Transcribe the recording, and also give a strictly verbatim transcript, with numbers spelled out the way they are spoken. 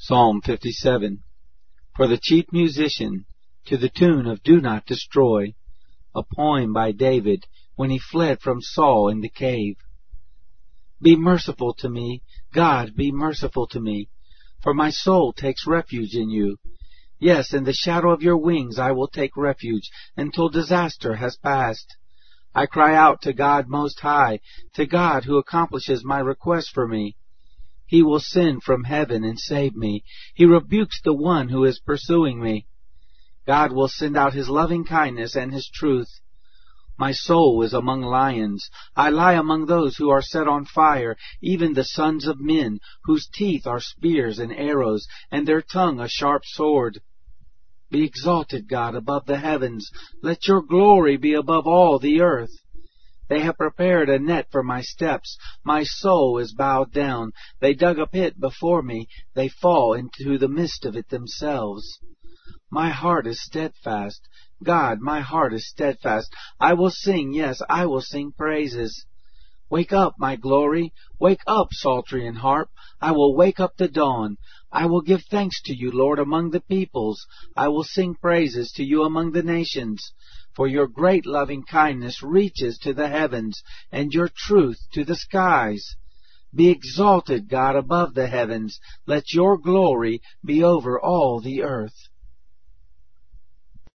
Psalm fifty-seven. For the chief musician, to the tune of Do Not Destroy, a poem by David when he fled from Saul in the cave. Be merciful to me, God, be merciful to me, for my soul takes refuge in you. Yes, in the shadow of your wings I will take refuge until disaster has passed. I cry out to God Most High, to God who accomplishes my request for me. He will send from heaven and save me. He rebukes the one who is pursuing me. God will send out His loving kindness and His truth. My soul is among lions. I lie among those who are set on fire, even the sons of men, whose teeth are spears and arrows, and their tongue a sharp sword. Be exalted, God, above the heavens. Let your glory be above all the earth. They have prepared a net for my steps. My soul is bowed down. They dug a pit before me. They fall into the midst of it themselves. My heart is steadfast. God, my heart is steadfast. I will sing, yes, I will sing praises. Wake up, my glory. Wake up, psaltery and harp. I will wake up the dawn. I will give thanks to you, Lord, among the peoples. I will sing praises to you among the nations. For your great loving kindness reaches to the heavens, and your truth to the skies. Be exalted, God, above the heavens. Let your glory be over all the earth.